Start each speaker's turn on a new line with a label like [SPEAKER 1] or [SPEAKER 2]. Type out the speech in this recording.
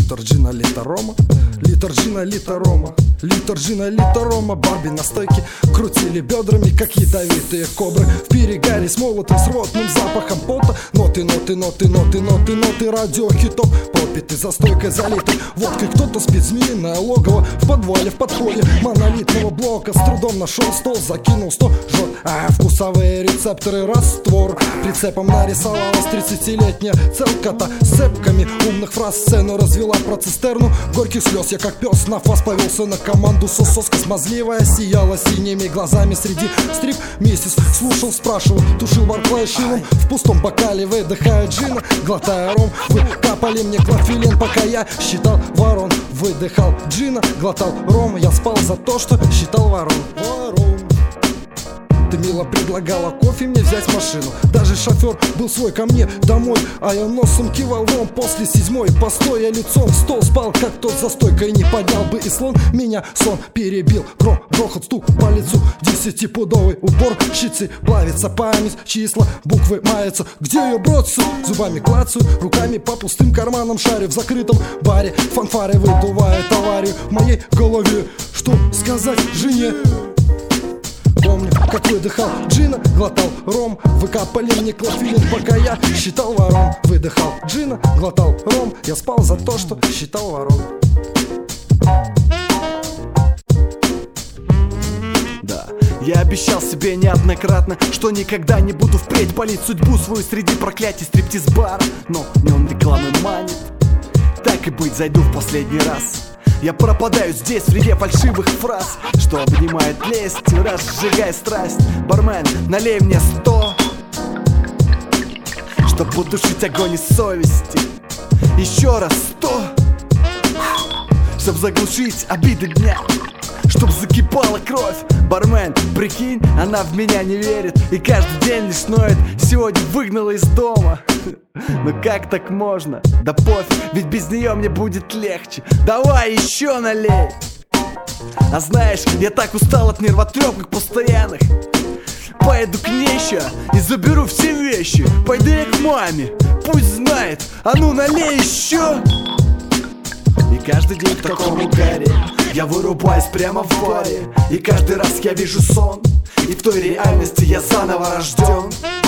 [SPEAKER 1] Литр джина, литр рома, литр джина, литр рома, литр джина, литр рома. Барби на стойке крутили бедрами, как ядовитые кобры. В перегаре с молотым, с ротным запахом пота. Ноты, ноты, ноты, ноты, ноты, ноты радиохитов. Пропиты за стойкой, залиты водкой. Кто-то спит, змеиное логово. В подвале, в подполье монолитного блока. С трудом нашел стол, закинул 100 жжет. Вкусовые рецепторы раствор. Прицепом нарисовалась 30-летняя целка-то с цепками умных фраз. Сцену развела про цистерну горьких слез. Я как пес на фас повелся на команду. Сососка смазливая сияла синими глазами среди стрип. Месяц слушал, спрашивал, тушил барклай шилом. В пустом бокале выдыхая джина, глотая ром. Вы капали мне клофелин, пока я считал ворон. Выдыхал джина, глотал ром. Я спал за то, что считал ворон. Ты мило предлагала кофе мне взять машину. Даже шофер был свой ко мне домой, а я носом кивал ром. После 7-й постоя лицом в стол спал, как тот за стойкой. Не поднял бы и слон, меня сон перебил. Гром, грохот, стук по лицу, 10-пудовый упор. Щицы плавится, память, числа, буквы маятся. Где ее бродцы? Зубами клацаю, руками по пустым карманам шарю. В закрытом баре фанфары выдувают аварию в моей голове. Что сказать жене? Помню, как выдыхал джина, глотал ром. Вы капали мне клофелин, пока я считал ворон. Выдыхал джина, глотал ром. Я спал за то, что считал ворон.
[SPEAKER 2] Да, я обещал себе неоднократно, что никогда не буду впредь палить судьбу свою среди проклятий стриптиз-бара. Но не он рекламы манит. Так и быть, зайду в последний раз. Я пропадаю здесь среди фальшивых фраз, что обнимает лесть, разжигая страсть. Бармен, налей мне 100, чтоб потушить огонь из совести. Еще раз 100, чтоб заглушить обиды дня, чтоб закипала кровь. Бармен, прикинь, она в меня не верит и каждый день лишь ноет. Сегодня выгнала из дома. Ну как так можно? Да пофиг, ведь без нее мне будет легче. Давай еще налей. А знаешь, я так устал от нервотрепок постоянных. Поеду к ней ща и заберу все вещи. Пойду я к маме, пусть знает. А ну налей еще. И каждый день в таком угаре я вырубаюсь прямо в баре. И каждый раз я вижу сон, и в той реальности я заново рожден.